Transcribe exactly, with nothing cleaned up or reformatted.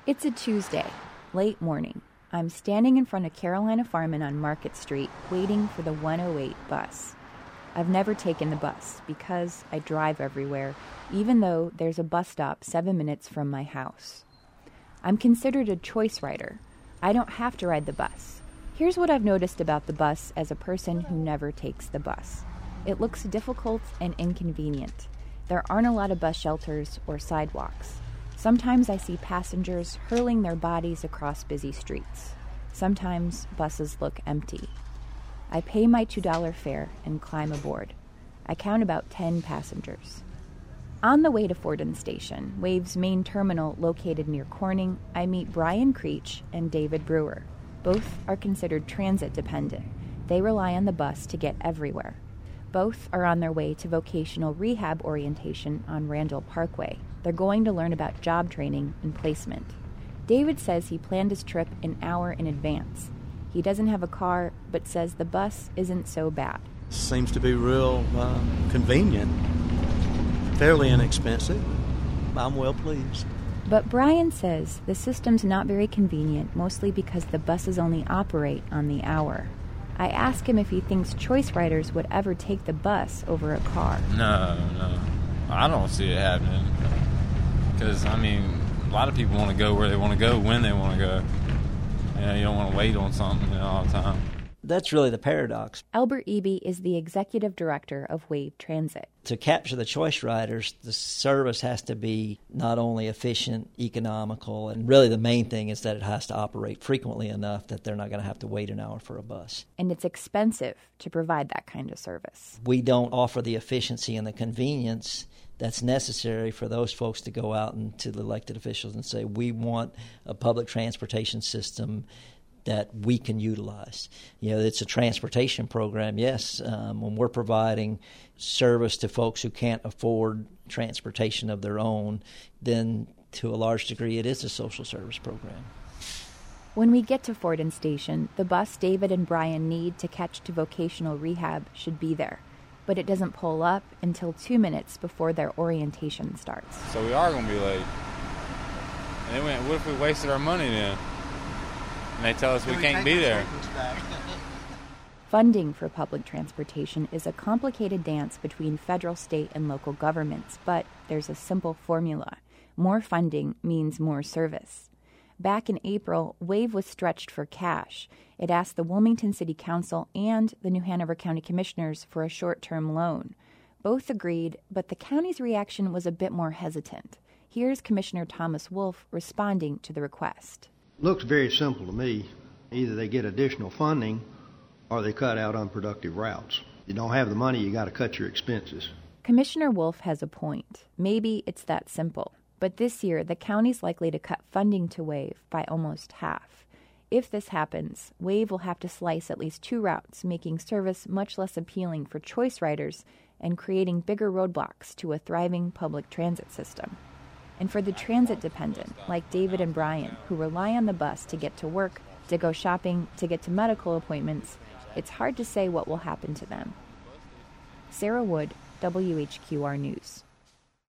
It's a Tuesday, late morning. I'm standing in front of Carolina Farman on Market Street, waiting for the one oh eight bus. I've never taken the bus because I drive everywhere, even though there's a bus stop seven minutes from my house. I'm considered a choice rider. I don't have to ride the bus. Here's what I've noticed about the bus as a person who never takes the bus. It looks difficult and inconvenient. There aren't a lot of bus shelters or sidewalks. Sometimes I see passengers hurling their bodies across busy streets. Sometimes buses look empty. I pay my two dollar fare and climb aboard. I count about ten passengers. On the way to Fordham Station, Wave's main terminal located near Corning, I meet Brian Creech and David Brewer. Both are considered transit dependent. They rely on the bus to get everywhere. Both are on their way to vocational rehab orientation on Randall Parkway. They're going to learn about job training and placement. David says he planned his trip an hour in advance. He doesn't have a car, but says the bus isn't so bad. Seems to be real uh, convenient, fairly inexpensive. I'm well pleased. But Brian says the system's not very convenient, mostly because the buses only operate on the hour. I ask him if he thinks choice riders would ever take the bus over a car. No, no. I don't see it happening. Because, I mean, a lot of people want to go where they want to go, when they want to go. You know, you don't want to wait on something, you know, all the time. That's really the paradox. Albert Eby is the executive director of Wave Transit. To capture the choice riders, the service has to be not only efficient, economical, and really the main thing is that it has to operate frequently enough that they're not going to have to wait an hour for a bus. And it's expensive to provide that kind of service. We don't offer the efficiency and the convenience that's necessary for those folks to go out and to the elected officials and say, we want a public transportation system that we can utilize. You know, it's a transportation program, yes. Um, when we're providing service to folks who can't afford transportation of their own, then to a large degree it is a social service program. When we get to Fordham Station, the bus David and Brian need to catch to vocational rehab should be there. But it doesn't pull up until two minutes before their orientation starts. So we are going to be late. And then we, what if we wasted our money then? And they tell us we can't be there. Funding for public transportation is a complicated dance between federal, state, and local governments, but there's a simple formula. More funding means more service. Back in April, Wave was stretched for cash. It asked the Wilmington City Council and the New Hanover County Commissioners for a short-term loan. Both agreed, but the county's reaction was a bit more hesitant. Here's Commissioner Thomas Wolf responding to the request. Looks very simple to me. Either they get additional funding or they cut out unproductive routes. You don't have the money, you got to cut your expenses. Commissioner Wolf has a point. Maybe it's that simple. But this year, the county's likely to cut funding to Wave by almost half. If this happens, Wave will have to slice at least two routes, making service much less appealing for choice riders and creating bigger roadblocks to a thriving public transit system. And for the transit dependent, like David and Brian, who rely on the bus to get to work, to go shopping, to get to medical appointments, it's hard to say what will happen to them. Sarah Wood, W H Q R News.